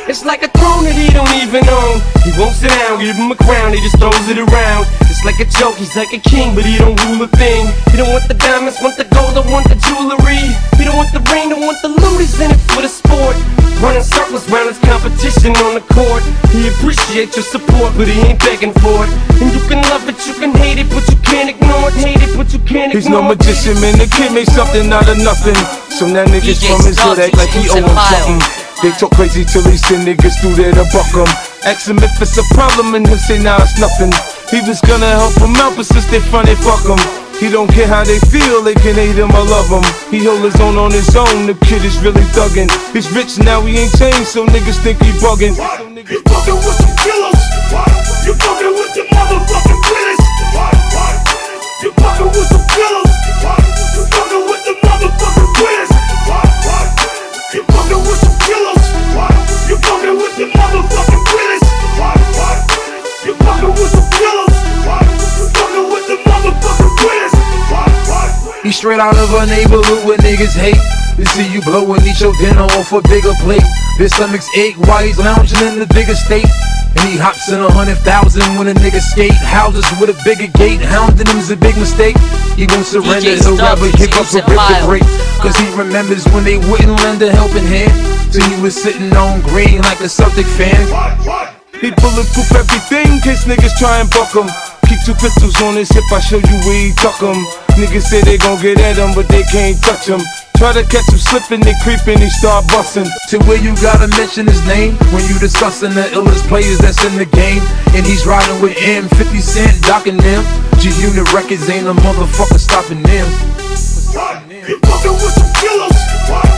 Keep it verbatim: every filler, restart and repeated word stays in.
It's like a throne that he don't even own. He won't sit down, give him a crown, he just throws it around. It's like a joke, he's like a king, but he don't rule a thing. He don't want the diamonds, want the gold, don't want the jewelry. He don't want the ring, don't want the loot, he's in it for the sport. Running circles round his competition on the court. He appreciates your support, but he ain't begging for it. And you can love it, you can hate it, but you can't ignore it. Hate it, but you can't ignore it. He's no magician, man, the kid made something out of nothing. So now niggas from his hood act like he owe him something. They talk crazy till they send niggas through there to buck him. Ask him if it's a problem and he'll say nah, it's nothing. He was gonna help him out, but since they front, they fuck him. He don't care how they feel, they can hate him or love him. He hold his own on his own, the kid is really thuggin'. He's rich now, he ain't changed, so niggas think he buggin'. You fucking with some killers. You fucking with the motherfucking killers. You fucking with some killers. You fucking with the motherfucking killers. You fucking with some killers. You fucking with the motherfucking killers. You fucking with some killers. You fucking with the motherfucking killers. He straight out of a neighborhood where niggas hate. They see you blow and eat your dinner off a bigger plate. His stomach's ache while he's lounging in the bigger state. And he hops in a hundred thousand when a nigga skate. Houses with a bigger gate, hounding him's a big mistake. He won't surrender, he'll rather give up a rip to break. Cause he remembers when they wouldn't lend a helping hand. Till he was sitting on green like a Celtic fan. He bulletproof everything, in case niggas try and buck him. Keep two pistols on his hip, I show you where he tuck him. Niggas say they gon' get at him, but they can't touch him. Try to catch him slipping, they creeping, he start busting. To where you gotta mention his name when you discussing the illest players that's in the game. And he's riding with M, fifty cent, docking them. G-Unit Records ain't a motherfucker stopping them. You fucking with some killers.